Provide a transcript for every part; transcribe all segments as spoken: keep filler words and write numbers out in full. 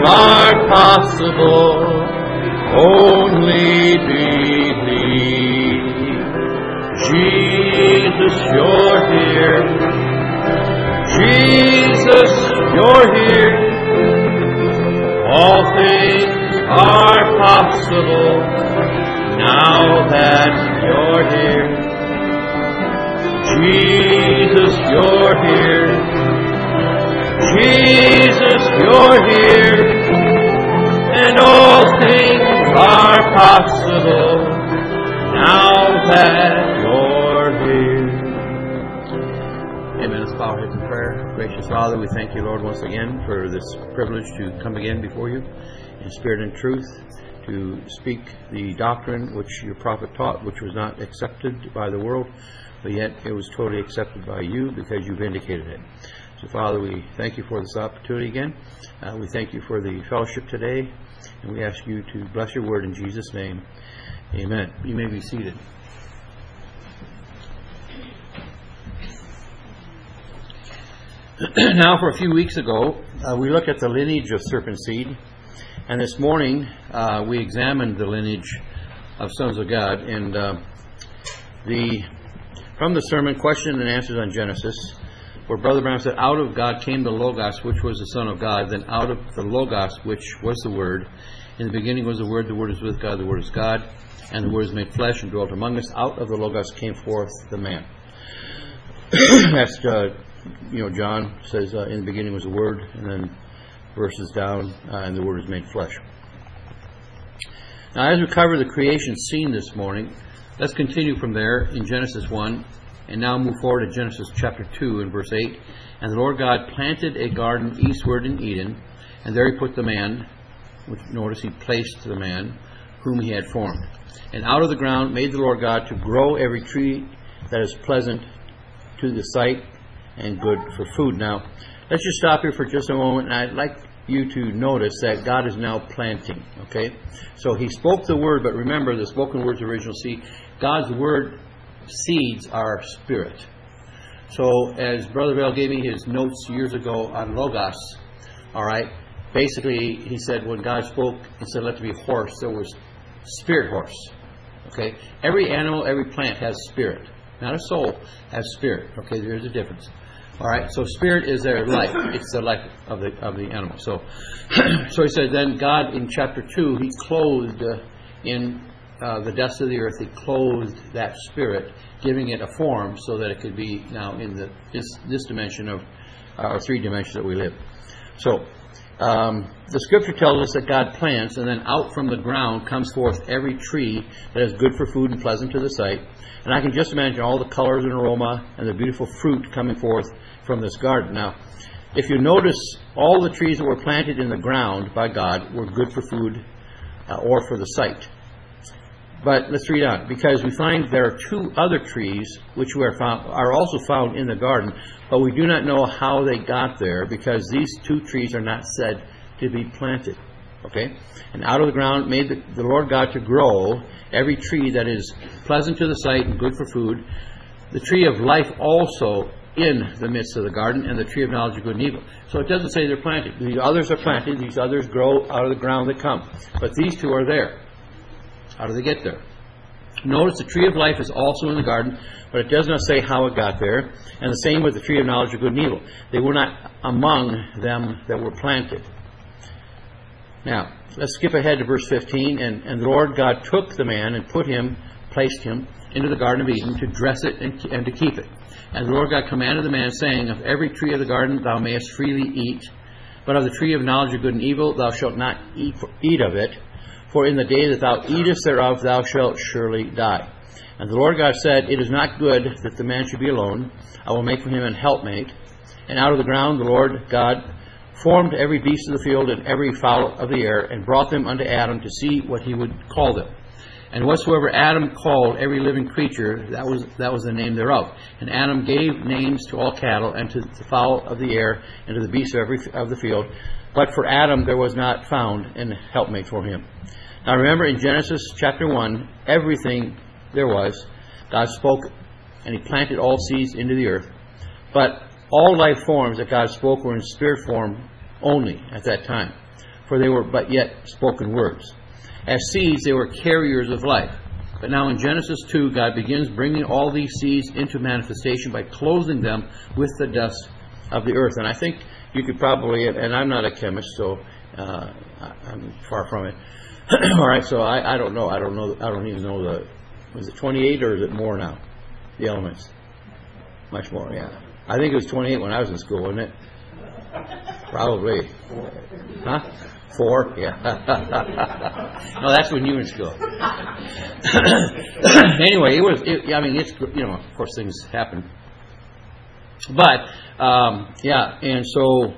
are possible. Only believe. Jesus, you're here. Jesus, you're here. All things are possible now that you're here. Jesus, you're here. Jesus, you're here. And all things are possible now that you're here. Amen. Let's bow our heads in prayer. Gracious Father, we thank you, Lord, once again for this privilege to come again before you in spirit and truth, to speak the doctrine which your prophet taught, which was not accepted by the world, but yet it was totally accepted by you because you vindicated it. So, Father, we thank you for this opportunity again. Uh, we thank you for the fellowship today, and we ask you to bless your word in Jesus' name. Amen. You may be seated. Now, for a few weeks ago, uh, we looked at the lineage of serpent seed, and this morning uh, we examined the lineage of sons of God. And uh, the from the sermon, question and answers on Genesis, where Brother Branham said, out of God came the Logos, which was the Son of God. Then out of the Logos, which was the Word, in the beginning was the Word, the Word is with God, the Word is God, and the Word is made flesh and dwelt among us. Out of the Logos came forth the man. That's, uh, you know, John says, uh, in the beginning was the Word, and then verses down, uh, and the Word is made flesh. Now, as we cover the creation scene this morning, let's continue from there in Genesis one, and now move forward to Genesis chapter two and verse eight. And the Lord God planted a garden eastward in Eden, and there he put the man, which notice he placed the man, whom he had formed. And out of the ground made the Lord God to grow every tree that is pleasant to the sight and good for food. Now, let's just stop here for just a moment, and I'd like you to notice that God is now planting, okay? So he spoke the word, but remember the spoken word's original seed. God's word seeds are spirit. So as Brother Bell gave me his notes years ago on Logos, all right, basically he said when God spoke and said let there be horse, there was spirit horse, okay? Every animal, every plant has spirit. Not a soul, has spirit, okay? There's a difference. All right, so spirit is their life. It's the life of the of the animal. So, so he said, then God in chapter two, he clothed uh, in uh, the dust of the earth, he clothed that spirit, giving it a form so that it could be now in the this this dimension of our three dimensions that we live. So, um, the scripture tells us that God plants, and then out from the ground comes forth every tree that is good for food and pleasant to the sight. And I can just imagine all the colors and aroma and the beautiful fruit coming forth from this garden. Now, if you notice, all the trees that were planted in the ground by God were good for food uh, or for the sight. But let's read on, because we find there are two other trees which were found, are also found in the garden, but we do not know how they got there, because these two trees are not said to be planted. Okay? And out of the ground made the, the Lord God to grow every tree that is pleasant to the sight and good for food, the tree of life also in the midst of the garden, and the tree of knowledge of good and evil. So it doesn't say they're planted. The others are planted, these others grow out of the ground that come. But these two are there. How do they get there? Notice the tree of life is also in the garden, but it does not say how it got there. And the same with the tree of knowledge of good and evil. They were not among them that were planted. Now, let's skip ahead to verse fifteen. And, and the Lord God took the man and put him, placed him into the Garden of Eden to dress it and, and to keep it. And the Lord God commanded the man, saying, of every tree of the garden thou mayest freely eat, but of the tree of knowledge of good and evil thou shalt not eat, eat of it, for in the day that thou eatest thereof thou shalt surely die. And the Lord God said, it is not good that the man should be alone. I will make for him an helpmate. And out of the ground the Lord God formed every beast of the field and every fowl of the air, and brought them unto Adam to see what he would call them. And whatsoever Adam called every living creature, that was that was the name thereof. And Adam gave names to all cattle, and to the fowl of the air, and to the beasts of every of the field. But for Adam there was not found an helpmate for him. Now remember, in Genesis chapter one, everything there was, God spoke, and He planted all seeds into the earth. But all life forms that God spoke were in spirit form only at that time. For for they were but yet spoken words. As seeds, they were carriers of life. But now in Genesis two, God begins bringing all these seeds into manifestation by clothing them with the dust of the earth. And I think you could probably, and I'm not a chemist, so uh, I'm far from it. All right, so I, I don't know. I don't know. I don't even know the. Was it twenty-eight or is it more now? The elements, much more. Yeah, I think it was twenty-eight when I was in school, wasn't it? Probably. Huh? Four? Yeah. No, that's when you were in school. Anyway, it was. It, I mean, it's you know, of course, things happen. But um, yeah, and so.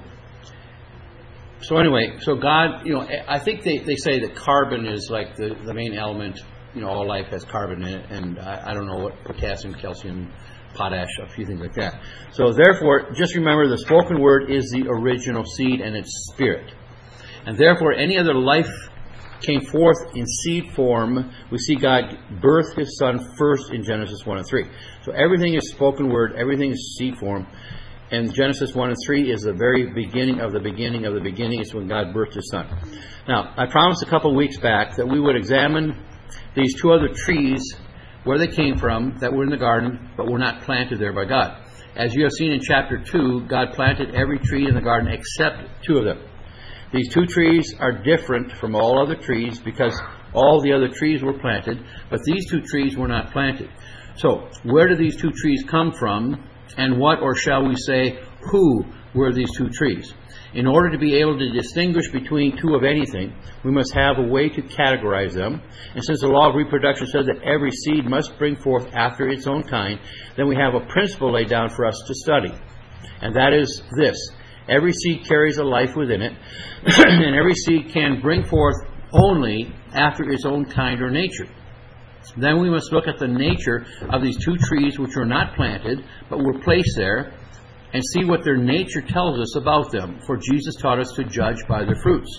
So anyway, so God, you know, I think they, they say that carbon is like the, the main element. You know, all life has carbon in it, and I, I don't know what potassium, calcium, potash, a few things like that. So therefore, just remember the spoken word is the original seed and its spirit. And therefore, any other life came forth in seed form. We see God birth His Son first in Genesis one and three. So everything is spoken word, everything is seed form. And Genesis one and three is the very beginning of the beginning of the beginning. It's when God birthed His Son. Now, I promised a couple of weeks back that we would examine these two other trees, where they came from, that were in the garden, but were not planted there by God. As you have seen in chapter two, God planted every tree in the garden except two of them. These two trees are different from all other trees because all the other trees were planted, but these two trees were not planted. So, where do these two trees come from? And what, or shall we say, who were these two trees? In order to be able to distinguish between two of anything, we must have a way to categorize them. And since the law of reproduction says that every seed must bring forth after its own kind, then we have a principle laid down for us to study. And that is this. Every seed carries a life within it, and every seed can bring forth only after its own kind or nature. Then we must look at the nature of these two trees which were not planted, but were placed there, and see what their nature tells us about them. For Jesus taught us to judge by their fruits.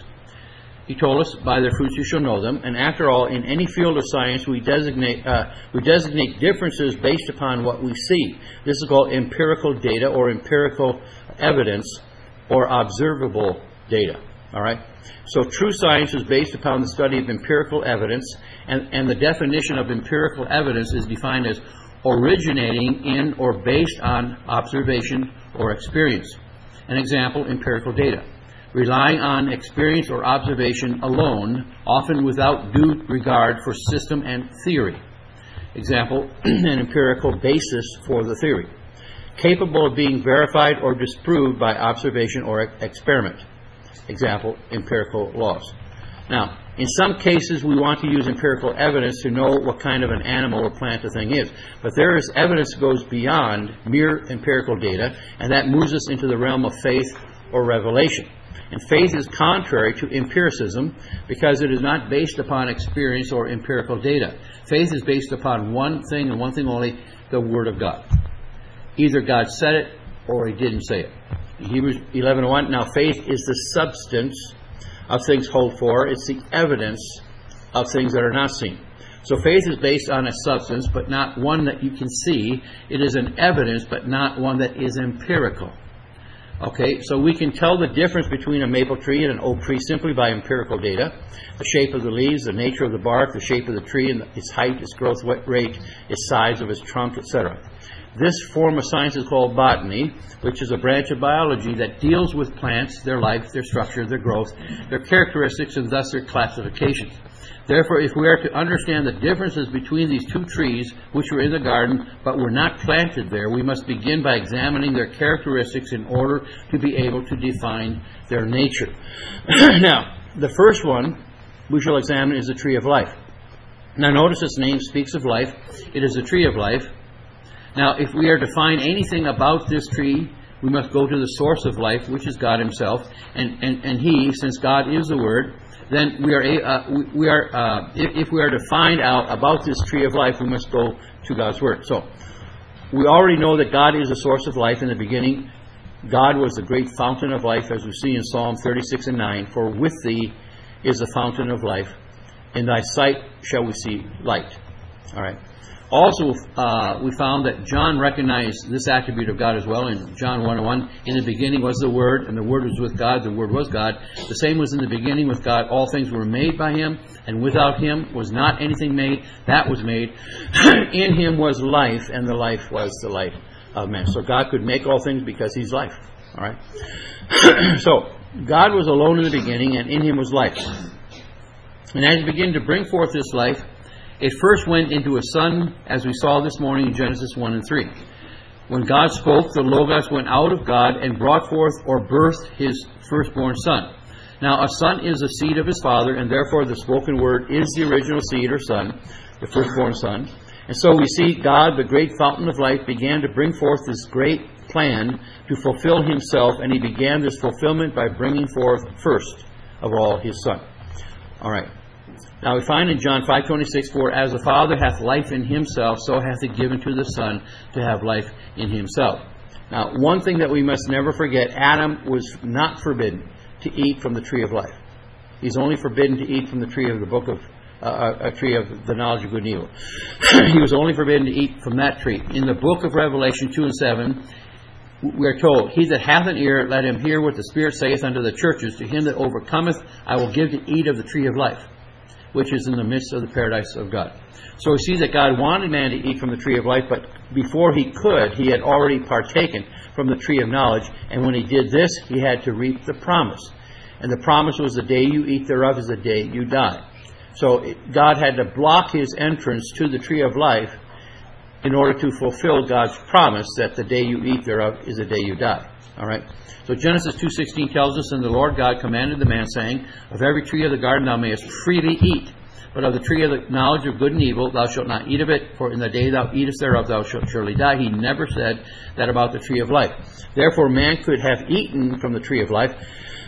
He told us, by their fruits you shall know them. And after all, in any field of science, we designate uh, we designate differences based upon what we see. This is called empirical data, or empirical evidence, or observable data. All right? So true science is based upon the study of empirical evidence, and, and the definition of empirical evidence is defined as originating in or based on observation or experience. An example, empirical data. Relying on experience or observation alone, often without due regard for system and theory. Example, an empirical basis for the theory. Capable of being verified or disproved by observation or experiment. Example, empirical laws. Now, in some cases, we want to use empirical evidence to know what kind of an animal or plant a thing is. But there is evidence that goes beyond mere empirical data, and that moves us into the realm of faith or revelation. And faith is contrary to empiricism because it is not based upon experience or empirical data. Faith is based upon one thing and one thing only, the Word of God. Either God said it or He didn't say it. Hebrews eleven one, now faith is the substance of things hoped for. It's the evidence of things that are not seen. So faith is based on a substance, but not one that you can see. It is an evidence, but not one that is empirical. Okay, so we can tell the difference between a maple tree and an oak tree simply by empirical data. The shape of the leaves, the nature of the bark, the shape of the tree, and its height, its growth rate, its size of its trunk, et cetera. This form of science is called botany, which is a branch of biology that deals with plants, their life, their structure, their growth, their characteristics, and thus their classifications. Therefore, if we are to understand the differences between these two trees, which were in the garden but were not planted there, we must begin by examining their characteristics in order to be able to define their nature. Now, the first one we shall examine is the tree of life. Now, notice its name speaks of life. It is the tree of life. Now, if we are to find anything about this tree, we must go to the source of life, which is God Himself. And, and, and He, since God is the Word, then we are, uh, we, we are uh, if, if we are to find out about this tree of life, we must go to God's Word. So, we already know that God is the source of life in the beginning. God was the great fountain of life, as we see in Psalm thirty-six and nine. For with Thee is the fountain of life. In Thy sight shall we see light. All right. Also, uh, we found that John recognized this attribute of God as well in John one one. In the beginning was the Word, and the Word was with God, the Word was God. The same was in the beginning with God. All things were made by Him, and without Him was not anything made that was made. In Him was life, and the life was the light of man. So God could make all things because He's life. All right. So God was alone in the beginning, and in Him was life. And as He began to bring forth this life, it first went into a son, as we saw this morning in Genesis one and three. When God spoke, the Logos went out of God and brought forth or birthed His firstborn son. Now, a son is a seed of his father, and therefore the spoken word is the original seed or son, the firstborn son. And so we see God, the great fountain of life, began to bring forth this great plan to fulfill Himself, and He began this fulfillment by bringing forth first of all His Son. All right. Now we find in John five twenty-six, for as the Father hath life in Himself, so hath He given to the Son to have life in Himself. Now, one thing that we must never forget, Adam was not forbidden to eat from the tree of life. He's only forbidden to eat from the tree of the book of, uh, a tree of the knowledge of good and evil. He was only forbidden to eat from that tree. In the book of Revelation two and seven, we are told, he that hath an ear, let him hear what the Spirit saith unto the churches. To him that overcometh, I will give to eat of the tree of life, which is in the midst of the paradise of God. So we see that God wanted man to eat from the tree of life, but before he could, He had already partaken from the tree of knowledge. And when He did this, He had to reap the promise. And the promise was, the day you eat thereof is the day you die. So God had to block His entrance to the tree of life in order to fulfill God's promise that the day you eat thereof is the day you die. All right. So Genesis two sixteen tells us, and the Lord God commanded the man, saying, of every tree of the garden thou mayest freely eat, but of the tree of the knowledge of good and evil thou shalt not eat of it, for in the day thou eatest thereof thou shalt surely die. He never said that about the tree of life. Therefore man could have eaten from the tree of life,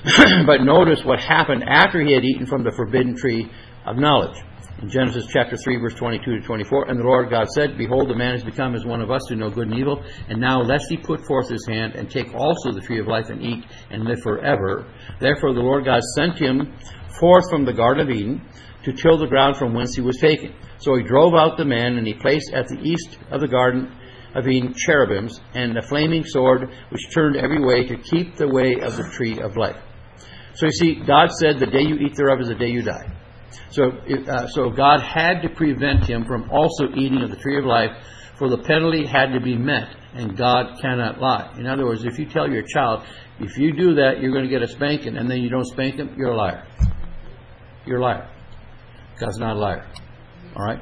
but notice what happened after he had eaten from the forbidden tree of knowledge. In Genesis chapter three, verse twenty-two to twenty-four, and the Lord God said, behold, the man is become as one of us to know good and evil, and now lest he put forth his hand, and take also the tree of life, and eat, and live forever. Therefore the Lord God sent him forth from the Garden of Eden, to till the ground from whence he was taken. So He drove out the man, and He placed at the east of the Garden of Eden cherubims, and a flaming sword, which turned every way to keep the way of the tree of life. So you see, God said, the day you eat thereof is the day you die. So, uh, so God had to prevent him from also eating of the tree of life, for the penalty had to be met, and God cannot lie. In other words, if you tell your child, if you do that, you're going to get a spanking, and then you don't spank him, you're a liar. You're a liar. God's not a liar. All right?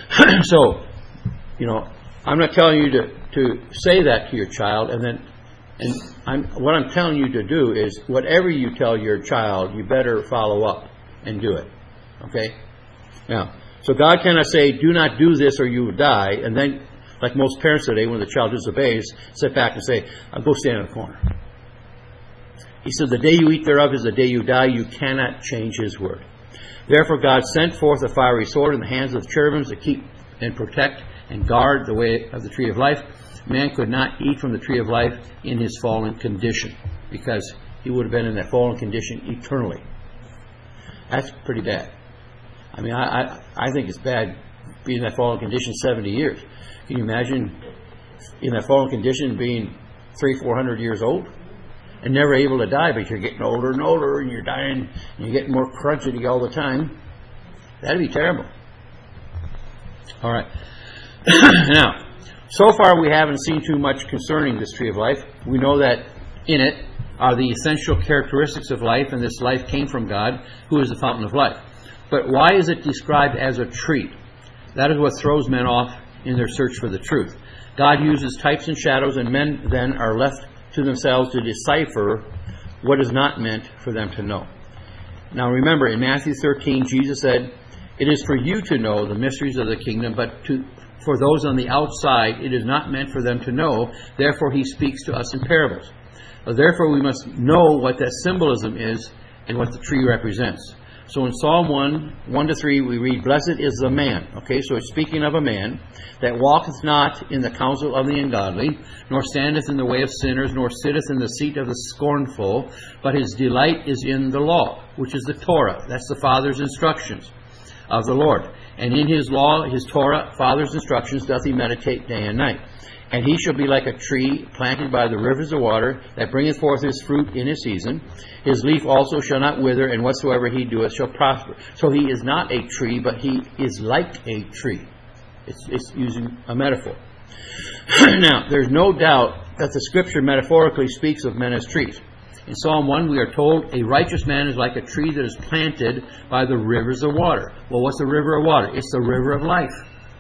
So, you know, I'm not telling you to, to say that to your child, and then, and I'm, what I'm telling you to do is, whatever you tell your child, you better follow up and do it. Okay? Now, so God cannot say, do not do this or you will die, and then, like most parents today, when the child disobeys, sit back and say, I'll go stand in the corner. He said, the day you eat thereof is the day you die. You cannot change His word. Therefore God sent forth a fiery sword in the hands of the cherubims to keep and protect and guard the way of the tree of life. Man could not eat from the tree of life in his fallen condition, because he would have been in that fallen condition eternally. That's pretty bad. I mean, I, I, I think it's bad being in that fallen condition seventy years. Can you imagine in that fallen condition being three, four hundred years old and never able to die, but you're getting older and older and you're dying and you're getting more crudgety all the time? That'd be terrible. All right. Now, so far we haven't seen too much concerning this tree of life. We know that in it are the essential characteristics of life, and this life came from God, who is the fountain of life. But why is it described as a tree? That is what throws men off in their search for the truth. God uses types and shadows, and men then are left to themselves to decipher what is not meant for them to know. Now remember, in Matthew thirteen, Jesus said, it is for you to know the mysteries of the kingdom, but to, for those on the outside, it is not meant for them to know. Therefore He speaks to us in parables. Therefore we must know what that symbolism is and what the tree represents. So in Psalm one, one to three, we read, blessed is the man. Okay, so it's speaking of a man that walketh not in the counsel of the ungodly, nor standeth in the way of sinners, nor sitteth in the seat of the scornful, but his delight is in the law, which is the Torah. That's the Father's instructions. of the Lord. And in his law, his Torah, Father's instructions, doth he meditate day and night. And he shall be like a tree planted by the rivers of water, that bringeth forth his fruit in his season. His leaf also shall not wither, and whatsoever he doeth shall prosper. So he is not a tree, but he is like a tree. It's, it's using a metaphor. Now, there's no doubt that the Scripture metaphorically speaks of men as trees. In Psalm one, we are told, a righteous man is like a tree that is planted by the rivers of water. Well, what's a river of water? It's the river of life.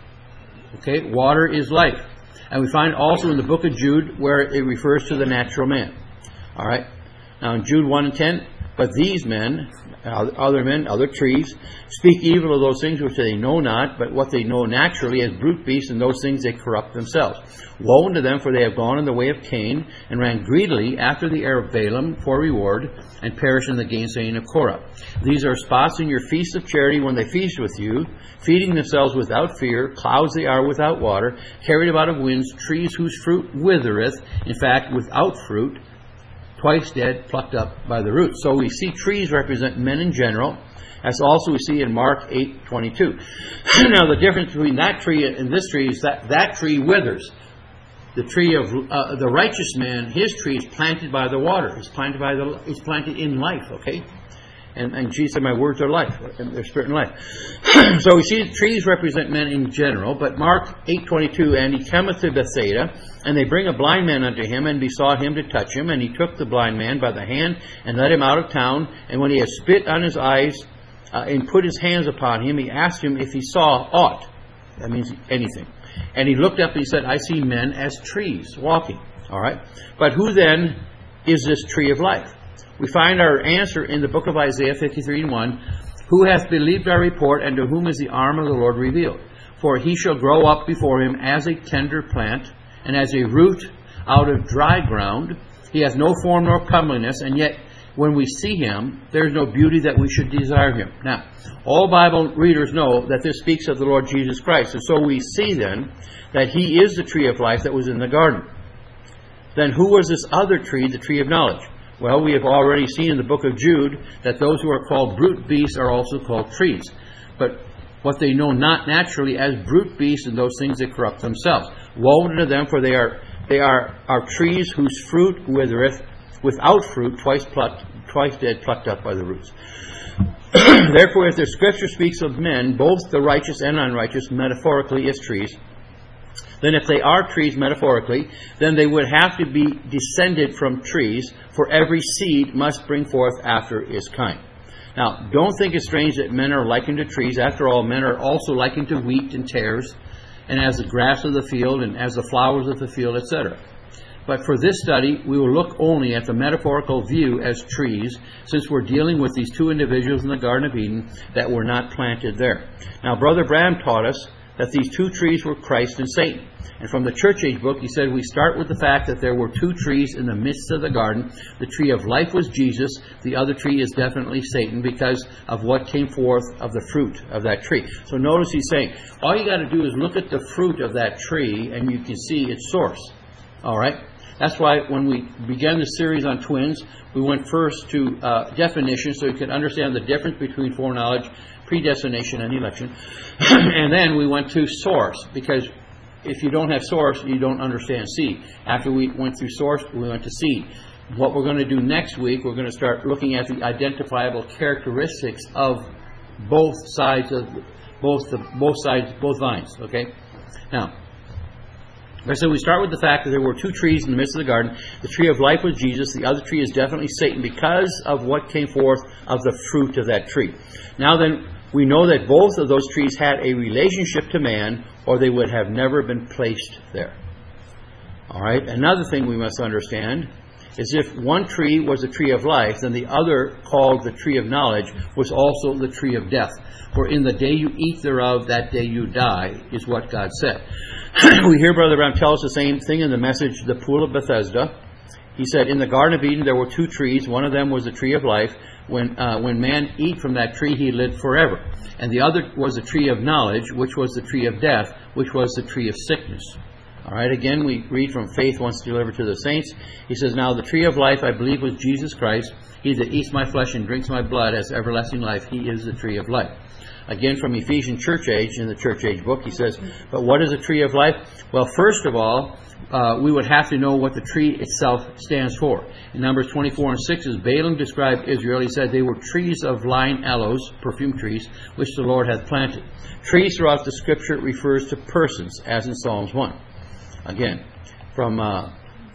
Okay, water is life. And we find also in the book of Jude where it refers to the natural man. All right. Now in Jude one and ten, but these men, other men, other trees, speak evil of those things which they know not, but what they know naturally as brute beasts, and those things they corrupt themselves. Woe unto them, for they have gone in the way of Cain, and ran greedily after the heir of Balaam for reward, and perished in the gainsaying of Korah. These are spots in your feast of charity when they feast with you, feeding themselves without fear, clouds they are without water, carried about of winds, trees whose fruit withereth, in fact, without fruit, twice dead, plucked up by the roots. So we see trees represent men in general, as also we see in Mark eight twenty-two. Now the difference between that tree and this tree is that that tree withers. The tree of uh, the righteous man, his tree is planted by the water. It's planted by the. It's planted in life. Okay, and and Jesus said, "My words are life, and they're spirit and life." So we see trees represent men in general. But Mark eight twenty-two, and he cometh to Bethsaida, and they bring a blind man unto him, and besought him to touch him. And he took the blind man by the hand, and led him out of town. And when he had spit on his eyes, uh, and put his hands upon him, he asked him if he saw aught. That means anything. And he looked up and he said, I see men as trees walking. All right. But who then is this tree of life? We find our answer in the book of Isaiah fifty-three and one. Who hath believed our report, and to whom is the arm of the Lord revealed? For he shall grow up before him as a tender plant, and as a root out of dry ground. He hath no form nor comeliness, and yet when we see him, there is no beauty that we should desire him. Now, all Bible readers know that this speaks of the Lord Jesus Christ. And so we see then that he is the tree of life that was in the garden. Then who was this other tree, the tree of knowledge? Well, we have already seen in the book of Jude that those who are called brute beasts are also called trees. But what they know not naturally as brute beasts, and those things that corrupt themselves. Woe unto them, for they are they are, are trees whose fruit withereth, without fruit, twice plucked, twice dead, plucked up by the roots. Therefore, if the Scripture speaks of men, both the righteous and unrighteous, metaphorically as trees, then if they are trees metaphorically, then they would have to be descended from trees, for every seed must bring forth after its kind. Now, don't think it's strange that men are likened to trees. After all, men are also likened to wheat and tares, and as the grass of the field, and as the flowers of the field, et cetera. But for this study, we will look only at the metaphorical view as trees, since we're dealing with these two individuals in the Garden of Eden that were not planted there. Now, Brother Branham taught us that these two trees were Christ and Satan. And from the Church Age book, he said we start with the fact that there were two trees in the midst of the garden. The tree of life was Jesus. The other tree is definitely Satan because of what came forth of the fruit of that tree. So notice he's saying, all you got to do is look at the fruit of that tree and you can see its source. All right? That's why when we began the series on twins, we went first to uh, definition so you could understand the difference between foreknowledge, predestination, and election. And then we went to source, because if you don't have source, you don't understand seed. After we went through source, we went to seed. What we're going to do next week, we're going to start looking at the identifiable characteristics of both sides of both the both sides, both vines. Okay. Now, so we start with the fact that there were two trees in the midst of the garden. The tree of life was Jesus. The other tree is definitely Satan because of what came forth of the fruit of that tree. Now then, we know that both of those trees had a relationship to man, or they would have never been placed there. All right. Another thing we must understand is if one tree was a tree of life, then the other, called the tree of knowledge, was also the tree of death. For in the day you eat thereof, that day you die, is what God said. We hear Brother Branham tell us the same thing in the message, The Pool of Bethesda. He said, in the Garden of Eden there were two trees. One of them was the tree of life. When uh, when man eat from that tree, he lived forever. And the other was the tree of knowledge, which was the tree of death, which was the tree of sickness. All right, again, we read from Faith Once Delivered to the Saints. He says, "Now the tree of life, I believe, was Jesus Christ. He that eats my flesh and drinks my blood has everlasting life. He is the tree of life." Again, from Ephesian Church Age, in the Church Age book, he says, "But what is a tree of life?" Well, first of all, uh, we would have to know what the tree itself stands for. In Numbers twenty-four and six, as Balaam described Israel, he said they were trees of line aloes, perfume trees, which the Lord hath planted. Trees throughout the Scripture refers to persons, as in Psalms one. Again, from, uh,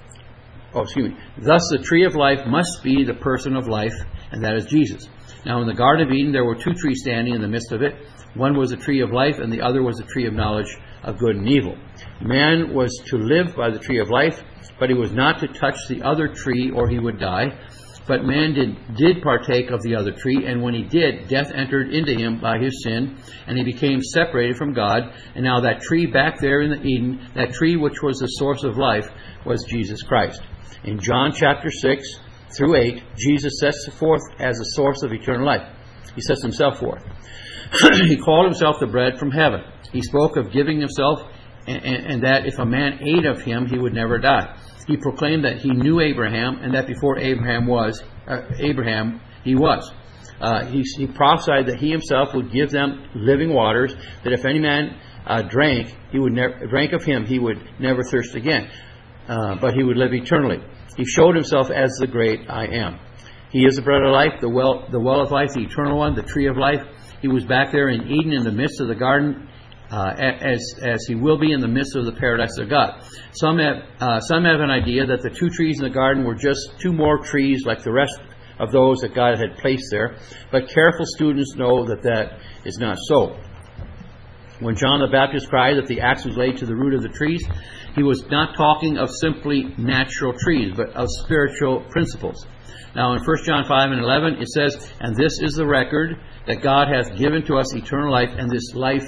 oh, excuse me. "Thus the tree of life must be the person of life, and that is Jesus." Now in the Garden of Eden there were two trees standing in the midst of it. One was a tree of life, and the other was a tree of knowledge of good and evil. Man was to live by the tree of life, but he was not to touch the other tree or he would die. But man did, did partake of the other tree, and when he did, death entered into him by his sin, and he became separated from God. And now that tree back there in the Eden, that tree which was the source of life, was Jesus Christ. In John chapter six through eight, Jesus sets forth as the source of eternal life. He sets himself forth. He called himself the bread from heaven. He spoke of giving himself, and, and, and that if a man ate of him, he would never die. He proclaimed that he knew Abraham, and that before Abraham was, uh, Abraham he was. Uh, he, he prophesied that he himself would give them living waters, that if any man uh, drank, he would never drank of him, he would never thirst again, uh, but he would live eternally. He showed himself as the great I am. He is the bread of life, the well, the well of life, the eternal one, the tree of life. He was back there in Eden, in the midst of the garden, uh, as as he will be in the midst of the paradise of God. Some have uh, some have an idea that the two trees in the garden were just two more trees like the rest of those that God had placed there. But careful students know that that is not so. When John the Baptist cried that the axe was laid to the root of the trees, he was not talking of simply natural trees, but of spiritual principles. Now in First John five and eleven it says, "And this is the record, that God hath given to us eternal life, and this life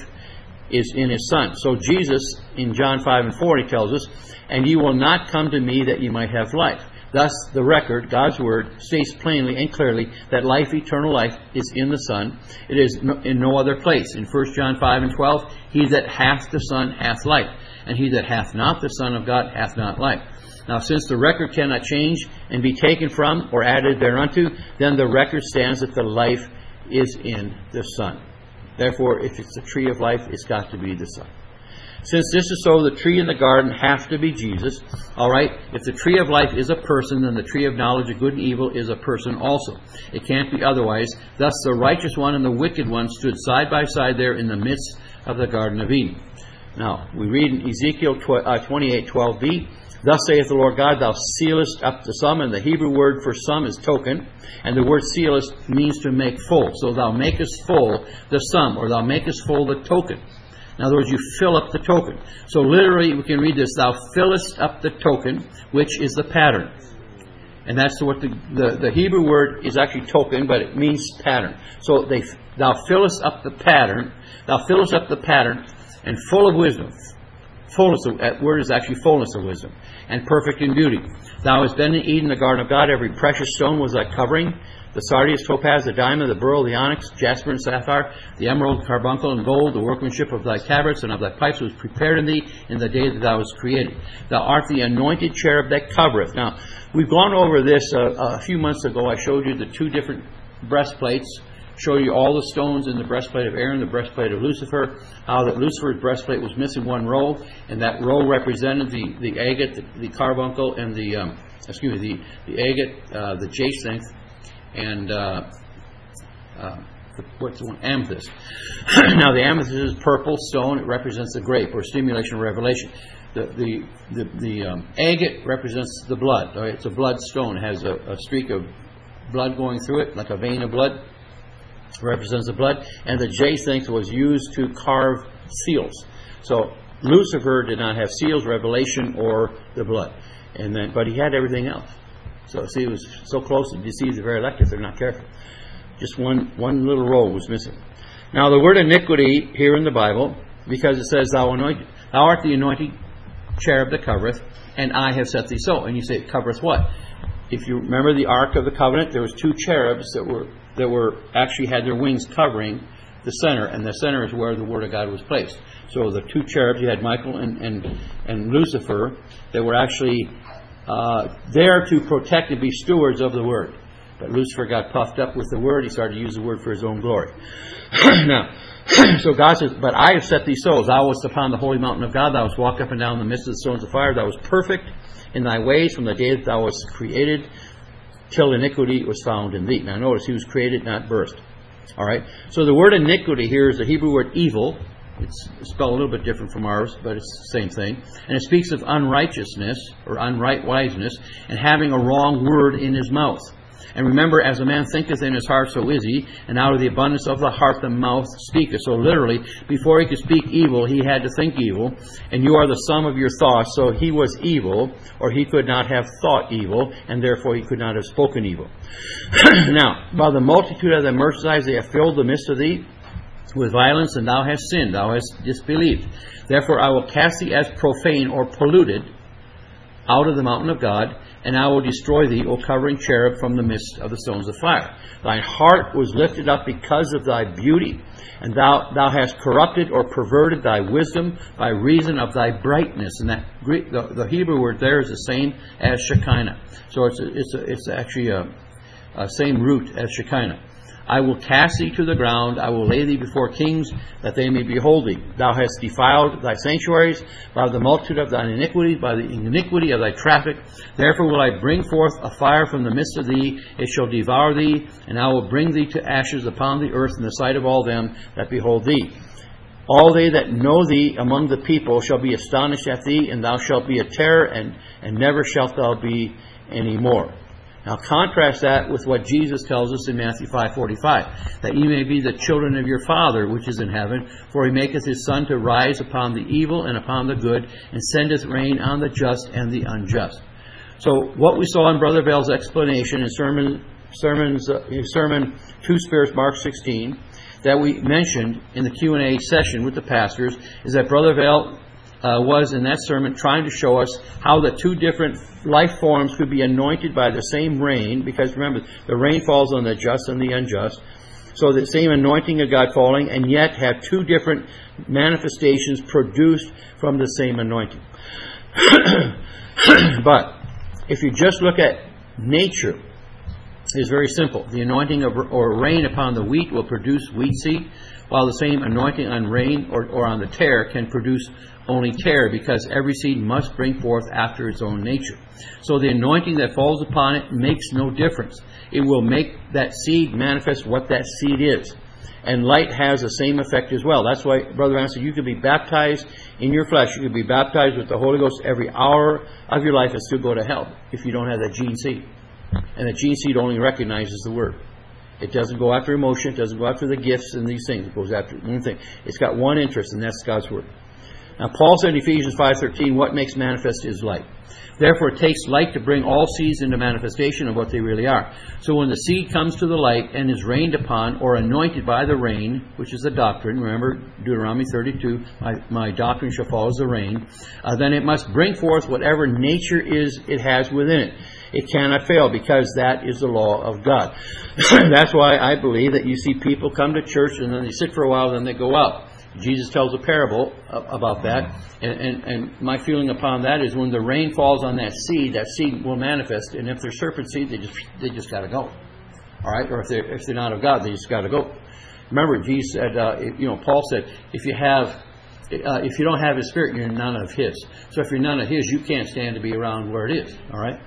is in his Son." So Jesus, in John five and four, he tells us, "And ye will not come to me that ye might have life." Thus the record, God's Word, states plainly and clearly that life, eternal life, is in the Son. It is no, in no other place. In First John five and twelve, "He that hath the Son hath life, and he that hath not the Son of God hath not life." Now, since the record cannot change and be taken from or added thereunto, then the record stands that the life is in the Son. Therefore, if it's the tree of life, it's got to be the Son. Since this is so, the tree in the garden has to be Jesus. All right, if the tree of life is a person, then the tree of knowledge of good and evil is a person also. It can't be otherwise. Thus, the righteous one and the wicked one stood side by side there in the midst of the Garden of Eden. Now, we read in Ezekiel twenty-eight twelve b, "Thus saith the Lord God, thou sealest up the sum," and the Hebrew word for sum is token, and the word sealest means to make full. So thou makest full the sum, or thou makest full the token. In other words, you fill up the token. So literally, we can read this, "Thou fillest up the token," which is the pattern. And that's what the, the, the Hebrew word is actually token, but it means pattern. So they, thou fillest up the pattern, thou fillest up the pattern, and full of wisdom. Fullness of, that word is actually fullness of wisdom, and perfect in beauty. "Thou hast been in Eden, the garden of God. Every precious stone was thy covering. The sardius, topaz, the diamond, the beryl, the onyx, jasper, and sapphire, the emerald, carbuncle, and gold, the workmanship of thy tabrets and of thy pipes was prepared in thee in the day that thou wast created. Thou art the anointed cherub that covereth." Now, we've gone over this uh, a few months ago. I showed you the two different breastplates. Show you all the stones in the breastplate of Aaron, the breastplate of Lucifer, how that Lucifer's breastplate was missing one row, and that row represented the, the agate, the, the carbuncle, and the, um, excuse me, the, the agate, uh, the jacinth, and uh, uh, the, what's the one? Amethyst. Now the amethyst is purple stone. It represents the grape, or stimulation of revelation. The the the, the um, agate represents the blood. Right? It's a blood stone. It has a, a streak of blood going through it, like a vein of blood. Represents the blood. And the jacinth was used to carve seals. So Lucifer did not have seals, revelation, or the blood. And then, but he had everything else. So see, it was so close to deceive the very elect if they're not careful. Just one one little row was missing. Now the word iniquity here in the Bible, because it says, "Thou anoint, thou art the anointed cherub that covereth, and I have set thee so." And you say, it covereth what? If you remember the Ark of the Covenant, there was two cherubs that were that were actually had their wings covering the center, and the center is where the Word of God was placed. So the two cherubs, you had Michael and, and, and Lucifer, that were actually uh, there to protect and be stewards of the Word. But Lucifer got puffed up with the Word. He started to use the Word for his own glory. Now, so God says, but I have set these souls. Thou wast upon the holy mountain of God. Thou wast walk up and down in the midst of the stones of fire. Thou wast perfect in thy ways from the day that thou wast created till iniquity was found in thee. Now notice, he was created, not birthed. All right. So the word iniquity here is the Hebrew word evil. It's spelled a little bit different from ours, but it's the same thing. And it speaks of unrighteousness or unrightwiseness and having a wrong word in his mouth. And remember, as a man thinketh in his heart, so is he. And out of the abundance of the heart, the mouth speaketh. So literally, before he could speak evil, he had to think evil. And you are the sum of your thoughts. So he was evil, or he could not have thought evil, and therefore he could not have spoken evil. Now, by the multitude of thy merchandise, they have filled the midst of thee with violence, and thou hast sinned, thou hast disbelieved. Therefore I will cast thee as profane or polluted out of the mountain of God, and I will destroy thee, O covering cherub, from the midst of the stones of fire. Thine heart was lifted up because of thy beauty, and thou thou hast corrupted or perverted thy wisdom by reason of thy brightness. And that Greek, the, the Hebrew word there is the same as Shekinah. So it's a, it's a, it's actually a, a same root as Shekinah. I will cast thee to the ground, I will lay thee before kings, that they may behold thee. Thou hast defiled thy sanctuaries by the multitude of thine iniquities, by the iniquity of thy traffic. Therefore will I bring forth a fire from the midst of thee, it shall devour thee, and I will bring thee to ashes upon the earth in the sight of all them that behold thee. All they that know thee among the people shall be astonished at thee, and thou shalt be a terror, and, and never shalt thou be any more. Now contrast that with what Jesus tells us in Matthew five forty-five, that ye may be the children of your Father which is in heaven, for he maketh his sun to rise upon the evil and upon the good, and sendeth rain on the just and the unjust. So what we saw in Brother Vale's explanation in sermon, sermons, uh, sermon Two Spirits, Mark sixteen, that we mentioned in the Q and A session with the pastors, is that Brother Vale uh, was in that sermon trying to show us how the two different life forms could be anointed by the same rain, because remember, the rain falls on the just and the unjust. So the same anointing of God falling, and yet have two different manifestations produced from the same anointing. But if you just look at nature, it's very simple. The anointing of or rain upon the wheat will produce wheat seed, while the same anointing on rain or, or on the tare can produce only tare, because every seed must bring forth after its own nature. So the anointing that falls upon it makes no difference. It will make that seed manifest what that seed is. And light has the same effect as well. That's why, Brother Ann said, you could be baptized in your flesh. You could be baptized with the Holy Ghost every hour of your life and still go to hell if you don't have that gene seed. And the gene seed only recognizes the Word. It doesn't go after emotion. It doesn't go after the gifts and these things. It goes after one thing. It's got one interest, and that's God's Word. Now, Paul said in Ephesians five thirteen, what makes manifest is light. Therefore, it takes light to bring all seeds into manifestation of what they really are. So when the seed comes to the light and is rained upon or anointed by the rain, which is the doctrine, remember Deuteronomy thirty-two, my, my doctrine shall fall as the rain, uh, then it must bring forth whatever nature is it has within it. It cannot fail, because that is the law of God. That's why I believe that you see people come to church and then they sit for a while, then they go out. Jesus tells a parable about that, and, and, and my feeling upon that is when the rain falls on that seed, that seed will manifest, and if they're serpent seed, they just they just got to go. All right, or if they're if they're not of God, they just got to go. Remember, Jesus said, uh, you know, Paul said, if you have, uh, if you don't have His Spirit, you're none of His. So if you're none of His, you can't stand to be around where it is. All right.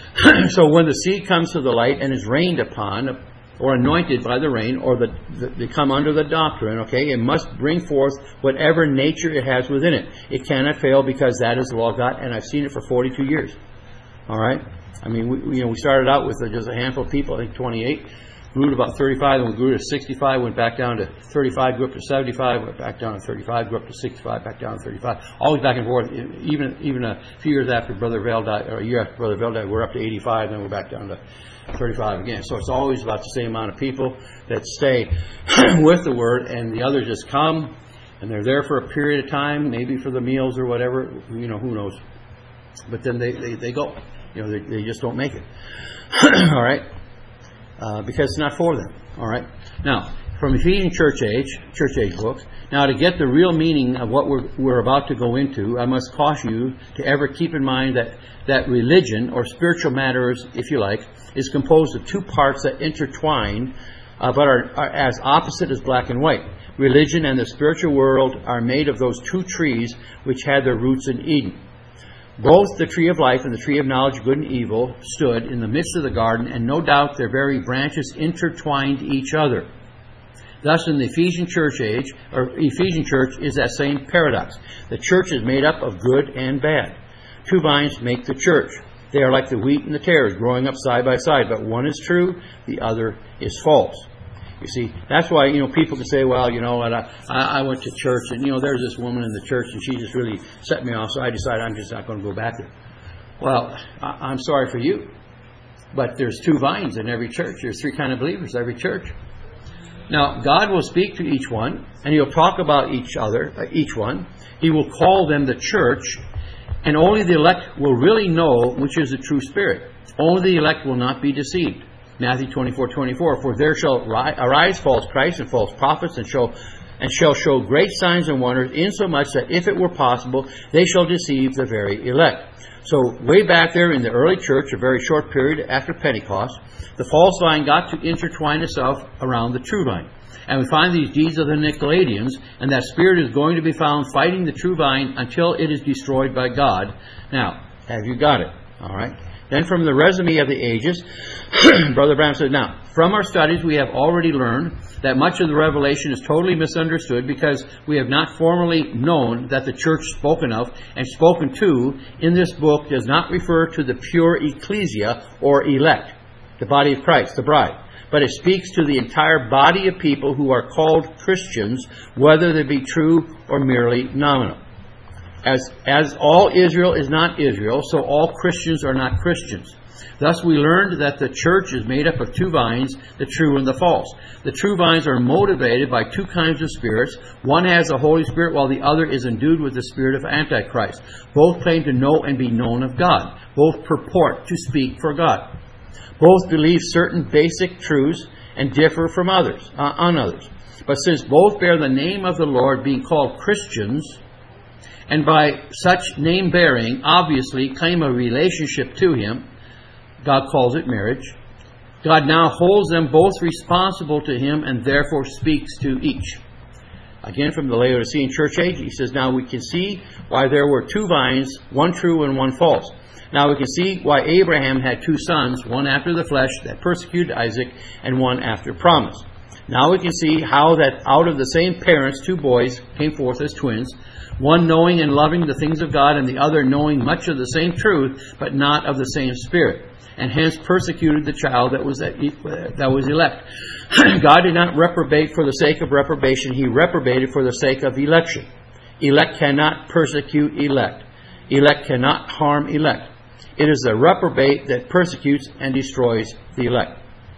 So when the seed comes to the light and is rained upon, or anointed by the rain, or the, the, they come under the doctrine, okay, it must bring forth whatever nature it has within it. It cannot fail, because that is the law of God, and I've seen it for forty-two years. All right? I mean, we, you know, we started out with just a handful of people, I think twenty-eight, grew to about thirty-five, and we grew to sixty-five, went back down to thirty-five, grew up to seventy-five, went back down to thirty-five, grew up to sixty-five, back down to thirty-five. Always back and forth. Even even a few years after Brother Vale died, or a year after Brother Vale died, we're up to eighty-five, then we're back down to thirty-five again. So it's always about the same amount of people that stay with the Word, and the others just come, and they're there for a period of time, maybe for the meals or whatever, you know, who knows. But then they, they, they go. You know, they, they just don't make it. All right? uh, because it's not for them. All right. Now, from Ephesian church age, church age books. Now, to get the real meaning of what we're, we're about to go into, I must caution you to ever keep in mind that, that religion, or spiritual matters, if you like, is composed of two parts that intertwine, uh, but are, are as opposite as black and white. Religion and the spiritual world are made of those two trees which had their roots in Eden. Both the tree of life and the tree of knowledge of good and evil stood in the midst of the garden, and no doubt their very branches intertwined each other. Thus, in the Ephesian church age, or Ephesian church, is that same paradox. The church is made up of good and bad. Two vines make the church. They are like the wheat and the tares, growing up side by side, but one is true, the other is false. You see, that's why, you know, people can say, well, you know what, I, I went to church, and, you know, there's this woman in the church, and she just really set me off, so I decided I'm just not going to go back there. Well, I, I'm sorry for you, but there's two vines in every church. There's three kind of believers, every church. Now, God will speak to each one, and He'll talk about each other, uh, each one. He will call them the church, and only the elect will really know which is the true spirit. Only the elect will not be deceived. Matthew twenty-four twenty-four, for there shall ri- arise false Christs and false prophets, and shall and shall show great signs and wonders, insomuch that if it were possible, they shall deceive the very elect. So way back there in the early church, a very short period after Pentecost, the false vine got to intertwine itself around the true vine. And we find these deeds of the Nicolaitans, and that spirit is going to be found fighting the true vine until it is destroyed by God. Now, have you got it? All right. Then from the resume of the ages, Brother Branham says, now, from our studies we have already learned that much of the revelation is totally misunderstood because we have not formally known that the church spoken of and spoken to in this book does not refer to the pure ecclesia or elect, the body of Christ, the bride, but it speaks to the entire body of people who are called Christians, whether they be true or merely nominal. As, as all Israel is not Israel, so all Christians are not Christians. Thus we learned that the church is made up of two vines, the true and the false. The true vines are motivated by two kinds of spirits. One has the Holy Spirit, while the other is endued with the spirit of Antichrist. Both claim to know and be known of God. Both purport to speak for God. Both believe certain basic truths and differ from others, uh, on others. But since both bear the name of the Lord, being called Christians, and by such name-bearing, obviously claim a relationship to Him, God calls it marriage, God now holds them both responsible to Him and therefore speaks to each. Again, from the Laodicean church age, he says, now we can see why there were two vines, one true and one false. Now we can see why Abraham had two sons, one after the flesh that persecuted Isaac, and one after promise. Now we can see how that out of the same parents, two boys came forth as twins, one knowing and loving the things of God, and the other knowing much of the same truth, but not of the same spirit, and hence persecuted the child that was that was elect. God did not reprobate for the sake of reprobation. He reprobated for the sake of election. Elect cannot persecute elect. Elect cannot harm elect. It is the reprobate that persecutes and destroys the elect.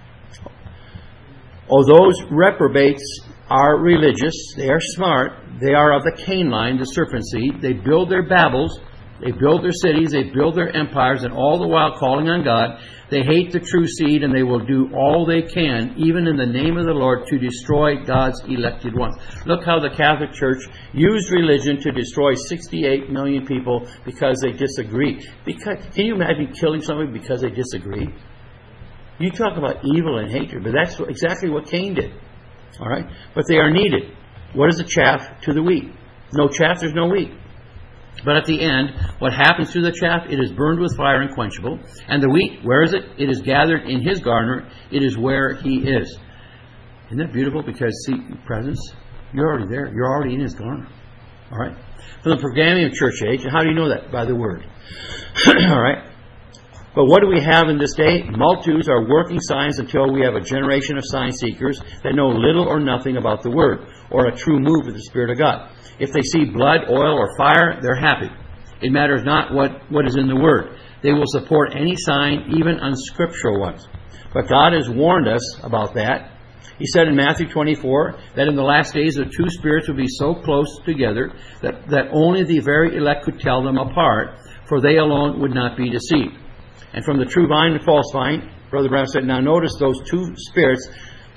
Oh, those reprobates are religious, they are smart, they are of the Cain line, the serpent seed. They build their Babels, they build their cities, they build their empires, and all the while calling on God. They hate the true seed, and they will do all they can, even in the name of the Lord, to destroy God's elected ones. Look how the Catholic Church used religion to destroy sixty-eight million people because they disagree. Because, can you imagine killing somebody because they disagree? You talk about evil and hatred, but that's exactly what Cain did. All right? But they are needed. What is the chaff to the wheat? No chaff, there's no wheat. But at the end, what happens to the chaff? It is burned with fire and quenchable. And the wheat, where is it? It is gathered in His garner. It is where He is. Isn't that beautiful? Because, see, presence, you're already there. You're already in His garner. All right? From the Pergamian church age, and how do you know that? By the Word. All right? But what do we have in this day? Multitudes are working signs until we have a generation of sign seekers that know little or nothing about the Word, or a true move of the Spirit of God. If they see blood, oil, or fire, they're happy. It matters not what, what is in the Word. They will support any sign, even unscriptural ones. But God has warned us about that. He said in Matthew twenty-four that in the last days the two spirits will be so close together that, that only the very elect could tell them apart, for they alone would not be deceived. And from the true vine and false vine, Brother Branham said, now notice those two spirits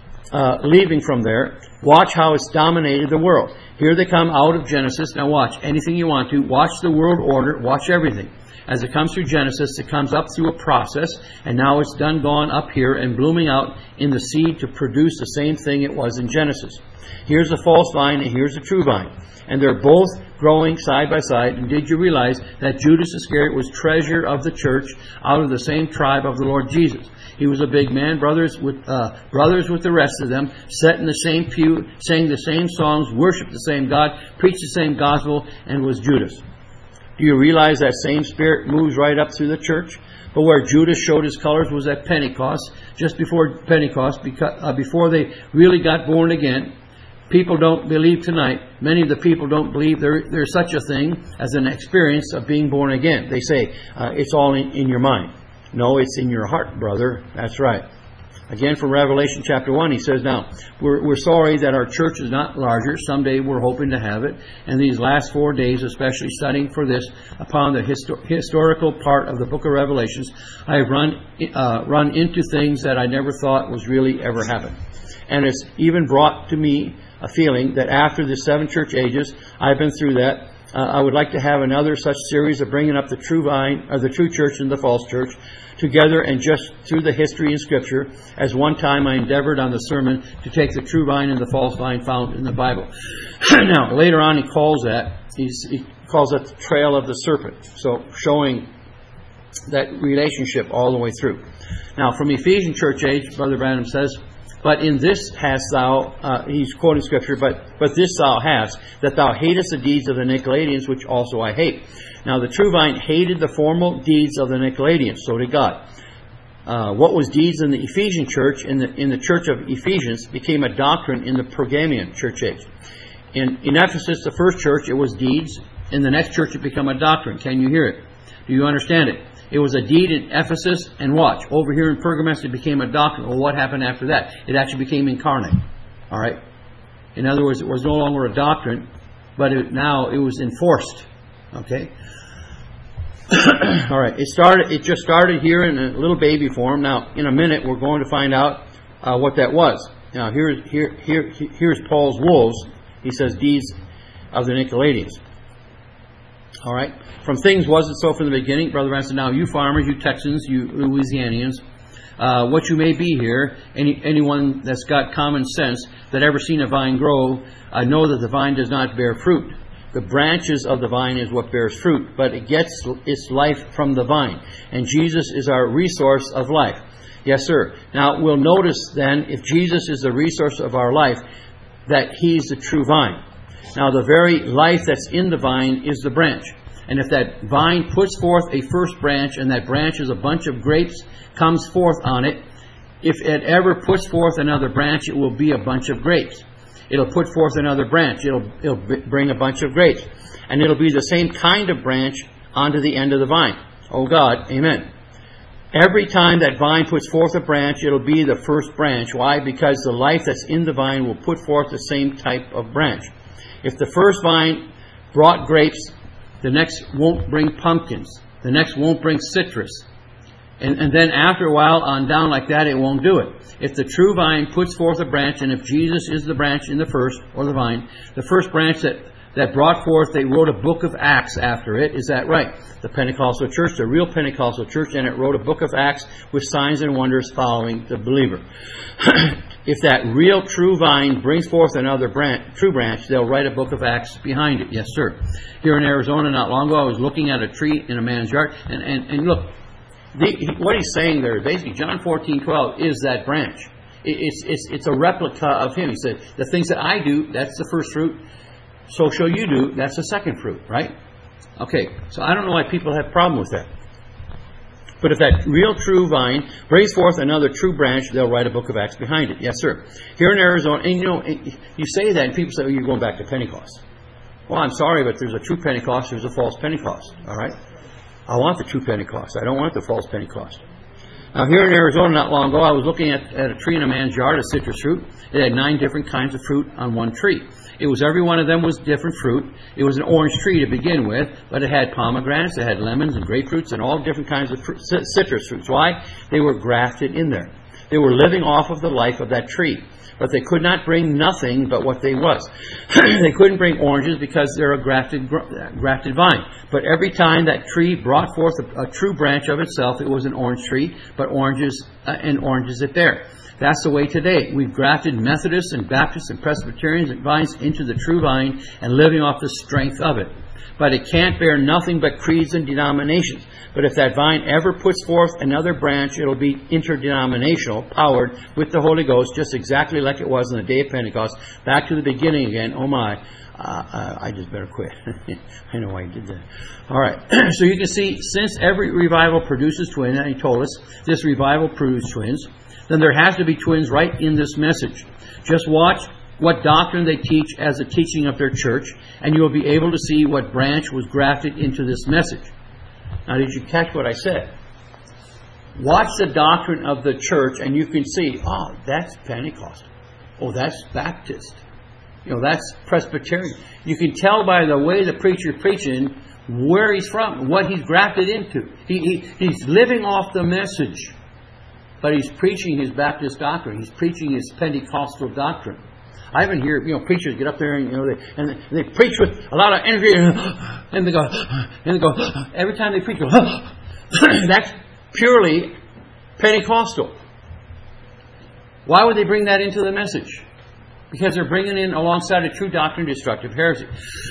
uh, leaving from there. Watch how it's dominated the world. Here they come out of Genesis. Now watch anything you want to. Watch the world order. Watch everything. As it comes through Genesis, it comes up through a process, and now it's done gone up here and blooming out in the seed to produce the same thing it was in Genesis. Here's the false vine and here's the true vine. And they're both growing side by side. And did you realize that Judas Iscariot was treasurer of the church out of the same tribe of the Lord Jesus? He was a big man, brothers with uh, brothers with the rest of them, sat in the same pew, sang the same songs, worshipped the same God, preached the same gospel, and was Judas. Do you realize that same spirit moves right up through the church? But where Judas showed his colors was at Pentecost, just before Pentecost, because, uh, before they really got born again. People don't believe tonight. Many of the people don't believe there, there's such a thing as an experience of being born again. They say, uh, it's all in, in your mind. No, it's in your heart, brother. That's right. Again, from Revelation chapter one, he says, now, we're, we're sorry that our church is not larger. Someday we're hoping to have it. And these last four days, especially studying for this, upon the histo- historical part of the book of Revelations, I have run, uh, run into things that I never thought was really ever happen. And it's even brought to me a feeling that after the seven church ages, I've been through that. Uh, I would like to have another such series of bringing up the true vine, or the true church and the false church, together and just through the history in Scripture, as one time I endeavored on the sermon to take the true vine and the false vine found in the Bible. Now, later on he calls that, he's, he calls that the trail of the serpent. So, showing that relationship all the way through. Now, from Ephesian church age, Brother Branham says, but in this hast thou, uh, he's quoting Scripture, but but this thou hast, that thou hatest the deeds of the Nicolaitans, which also I hate. Now the true vine hated the formal deeds of the Nicolaitans, so did God. Uh, what was deeds in the Ephesian church, in the in the church of Ephesians, became a doctrine in the Pergamian church age. In, in Ephesus, the first church, it was deeds. In the next church, it became a doctrine. Can you hear it? Do you understand it? It was a deed in Ephesus, and watch, over here in Pergamos it became a doctrine. Well, what happened after that? It actually became incarnate. All right? In other words, it was no longer a doctrine, but it, now it was enforced. Okay? All right. It started. It just started here in a little baby form. Now, in a minute, we're going to find out uh, what that was. Now, here, here, here, here's Paul's wolves. He says, deeds of the Nicolaitans. All right. From things wasn't so from the beginning, Brother Branham said, now you farmers, you Texans, you Louisianians, uh, what you may be here, any anyone that's got common sense that ever seen a vine grow, uh, know that the vine does not bear fruit. The branches of the vine is what bears fruit, but it gets its life from the vine. And Jesus is our resource of life. Yes, sir. Now, we'll notice then, if Jesus is the resource of our life, that He's the true vine. Now, the very life that's in the vine is the branch. And if that vine puts forth a first branch, and that branch is a bunch of grapes, comes forth on it, if it ever puts forth another branch, it will be a bunch of grapes. It'll put forth another branch. It'll, it'll bring a bunch of grapes. And it'll be the same kind of branch onto the end of the vine. Oh God, amen. Every time that vine puts forth a branch, it'll be the first branch. Why? Because the life that's in the vine will put forth the same type of branch. If the first vine brought grapes, the next won't bring pumpkins. The next won't bring citrus. And, and then after a while, on down like that, it won't do it. If the true vine puts forth a branch, and if Jesus is the branch in the first, or the vine, the first branch that, that brought forth, they wrote a book of Acts after it. Is that right? The Pentecostal church, the real Pentecostal church, and it wrote a book of Acts with signs and wonders following the believer. If that real true vine brings forth another branch, true branch, they'll write a book of Acts behind it. Yes, sir. Here in Arizona, not long ago, I was looking at a tree in a man's yard, and, and, and look, the, he, what he's saying there, basically, John fourteen twelve is that branch. It, it's, it's, it's a replica of him. He said, the things that I do, that's the first fruit. So shall you do, that's the second fruit, right? Okay, so I don't know why people have a problem with that. But if that real true vine brings forth another true branch, they'll write a book of Acts behind it. Yes, sir. Here in Arizona, and you know, you say that, and people say, oh, you're going back to Pentecost. Well, I'm sorry, but there's a true Pentecost, there's a false Pentecost. All right? I want the true Pentecost. I don't want the false Pentecost. Now, here in Arizona, not long ago, I was looking at, at a tree in a man's yard, a citrus fruit. It had nine different kinds of fruit on one tree. It was every one of them was different fruit. It was an orange tree to begin with, but it had pomegranates, it had lemons and grapefruits and all different kinds of fruit, citrus fruits. Why? They were grafted in there. They were living off of the life of that tree. But they could not bring nothing but what they was. They couldn't bring oranges because they're a grafted grafted vine. But every time that tree brought forth a, a true branch of itself, it was an orange tree, but oranges uh, and oranges it there. That's the way today. We've grafted Methodists and Baptists and Presbyterians and vines into the true vine and living off the strength of it. But it can't bear nothing but creeds and denominations. But if that vine ever puts forth another branch, it'll be interdenominational, powered with the Holy Ghost, just exactly like it was on the day of Pentecost. Back to the beginning again. Oh my, uh, uh, I just better quit. I know why you did that. All right. So you can see, since every revival produces twins, and he told us this revival produced twins, then there has to be twins right in this message. Just watch what doctrine they teach as a teaching of their church, and you will be able to see what branch was grafted into this message. Now, did you catch what I said? Watch the doctrine of the church, and you can see, oh, that's Pentecostal. Oh, that's Baptist. You know, that's Presbyterian. You can tell by the way the preacher preaching where he's from, what he's grafted into. He, he he's living off the message, but he's preaching his Baptist doctrine. He's preaching his Pentecostal doctrine. I even hear, you know, preachers get up there and, you know, they, and they, they preach with a lot of energy, and they go, and they go, every time they preach, go, that's purely Pentecostal. Why would they bring that into the message? Because they're bringing in alongside a true doctrine destructive heresy.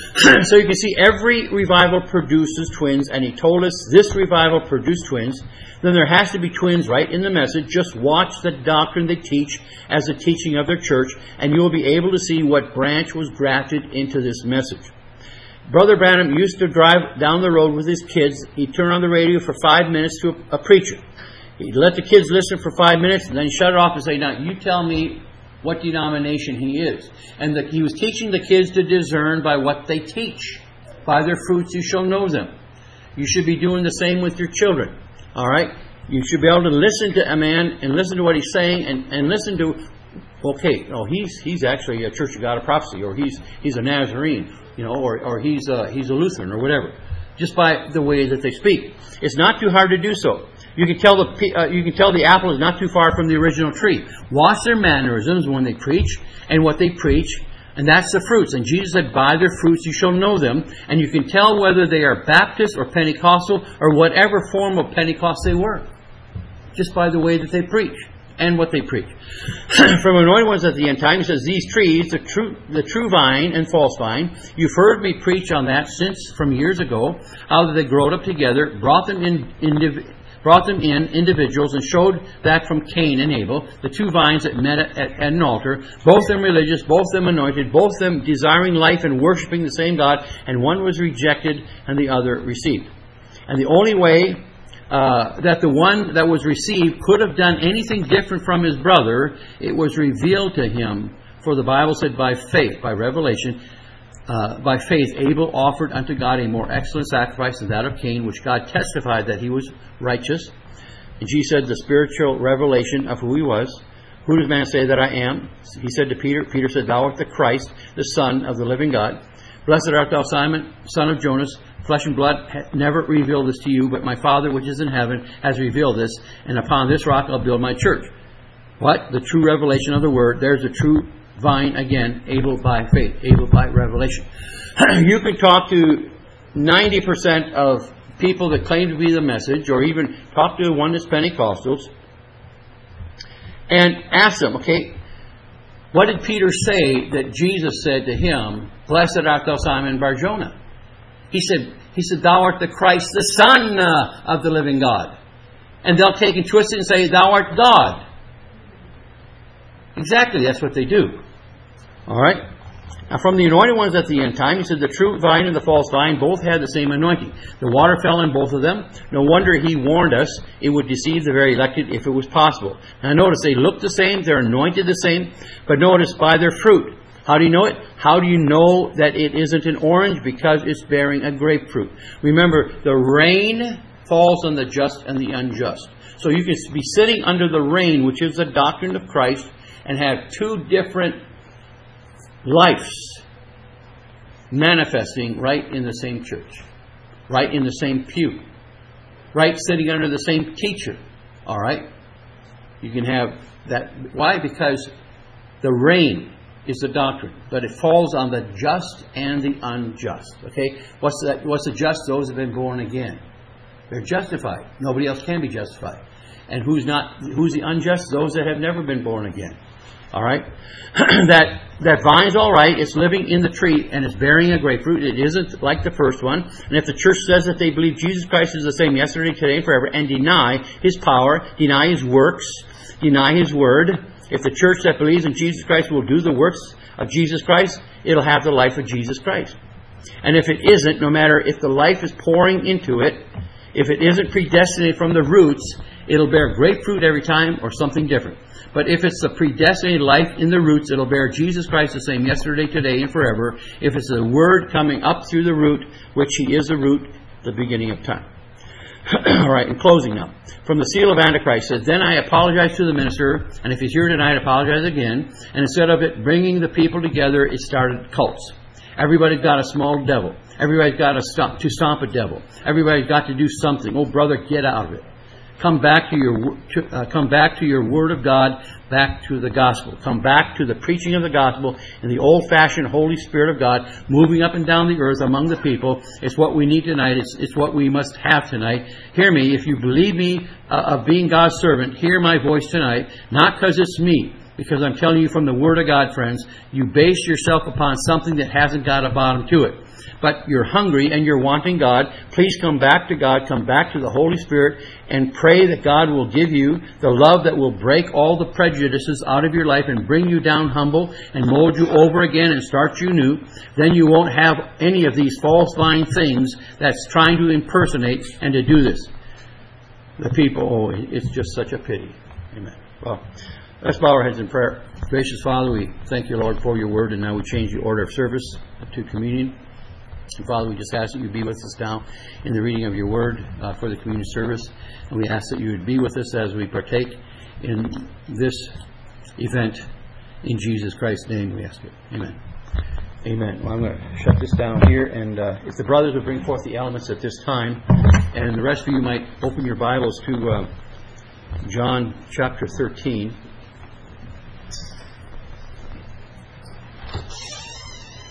So you can see every revival produces twins, and he told us this revival produced twins. Then there has to be twins right in the message. Just watch the doctrine they teach as a teaching of their church, and you will be able to see what branch was grafted into this message. Brother Branham used to drive down the road with his kids. He'd turn on the radio for five minutes to a, a preacher. He'd let the kids listen for five minutes, and then shut it off and say, now you tell me what denomination he is. And the, he was teaching the kids to discern by what they teach. By their fruits you shall know them. You should be doing the same with your children. All right? You should be able to listen to a man and listen to what he's saying and, and listen to, okay, oh, he's he's actually a Church of God of Prophecy, or he's he's a Nazarene, you know, or or he's a, he's a Lutheran or whatever. Just by the way that they speak. It's not too hard to do so. You can tell the uh, you can tell the apple is not too far from the original tree. Watch their mannerisms when they preach and what they preach, and that's the fruits. And Jesus said, by their fruits you shall know them. And you can tell whether they are Baptist or Pentecostal or whatever form of Pentecost they were, just by the way that they preach and what they preach. From Anointed Ones at the End Time, he says, these trees, the true, the true vine and false vine, you've heard me preach on that since from years ago, how they growed up together, brought them in, indiv- brought them in individuals, and showed that from Cain and Abel, the two vines that met at, at, at an altar, both them religious, both them anointed, both them desiring life and worshiping the same God, and one was rejected and the other received. And the only way Uh, that the one that was received could have done anything different from his brother, it was revealed to him. For the Bible said, by faith, by revelation, uh, by faith, Abel offered unto God a more excellent sacrifice than that of Cain, which God testified that he was righteous. And Jesus said, the spiritual revelation of who he was. Who does man say that I am? He said to Peter, Peter said, thou art the Christ, the Son of the living God. Blessed art thou, Simon, son of Jonas. Flesh and blood never revealed this to you, but my Father which is in heaven has revealed this, and upon this rock I'll build my church. What? The true revelation of the Word. There's the true vine again, able by faith, able by revelation. You can talk to ninety percent of people that claim to be the message, or even talk to one that's Pentecostals, and ask them, okay, what did Peter say that Jesus said to him, blessed art thou, Simon Bar-Jonah? He said, he said, thou art the Christ, the Son uh, of the living God. And they'll take and twist it and say, thou art God. Exactly, that's what they do. All right? Now, from the Anointed Ones at the End Time, he said, the true vine and the false vine both had the same anointing. The water fell on both of them. No wonder he warned us it would deceive the very elected if it was possible. Now, notice they look the same, they're anointed the same, but notice by their fruit. How do you know it? How do you know that it isn't an orange? Because it's bearing a grapefruit. Remember, the rain falls on the just and the unjust. So you can be sitting under the rain, which is the doctrine of Christ, and have two different lives. manifesting right in the same church, right in the same pew, right sitting under the same teacher. All right? You can have that. Why? Because the reign is the doctrine, but it falls on the just and the unjust. Okay? What's that? What's the just? Those who have been born again. They're justified. Nobody else can be justified. And who's not? Who's the unjust? Those that have never been born again. All right? that that vine's all right. It's living in the tree and it's bearing a grapefruit. It isn't like the first one. And if the church says that they believe Jesus Christ is the same yesterday, today, and forever, and deny His power, deny His works, deny His word, if the church that believes in Jesus Christ will do the works of Jesus Christ, it'll have the life of Jesus Christ. And if it isn't, no matter if the life is pouring into it, if it isn't predestinated from the roots, it'll bear grapefruit every time or something different. But if it's the predestinated life in the roots, it'll bear Jesus Christ the same yesterday, today, and forever. If it's the Word coming up through the root, which He is the root, the beginning of time. All right, in closing now. From the seal of Antichrist says, then I apologize to the minister, and if he's here tonight, apologize again. And instead of it bringing the people together, it started cults. Everybody's got a small devil. Everybody's got a stomp, to stomp a devil. Everybody's got to do something. Oh, brother, get out of it. Come back to your to, uh, come back to your Word of God, back to the gospel. Come back to the preaching of the gospel and the old-fashioned Holy Spirit of God moving up and down the earth among the people. It's what we need tonight. It's, it's what we must have tonight. Hear me. If you believe me uh, of being God's servant, hear my voice tonight. Not because it's me, because I'm telling you from the Word of God, friends. You base yourself upon something that hasn't got a bottom to it. But you're hungry and you're wanting God. Please come back to God. Come back to the Holy Spirit and pray that God will give you the love that will break all the prejudices out of your life and bring you down humble and mold you over again and start you new. Then you won't have any of these falsifying things that's trying to impersonate and to do this. The people, oh, it's just such a pity. Amen. Well, let's bow our heads in prayer. Gracious Father, we thank you, Lord, for your word, and now we change the order of service to communion. And Father, we just ask that you be with us now in the reading of your word uh, for the communion service. And we ask that you would be with us as we partake in this event. In Jesus Christ's name we ask it. Amen. Amen. Well, I'm going to shut this down here. And uh, if the brothers would bring forth the elements at this time. And the rest of you might open your Bibles to uh, John chapter thirteen.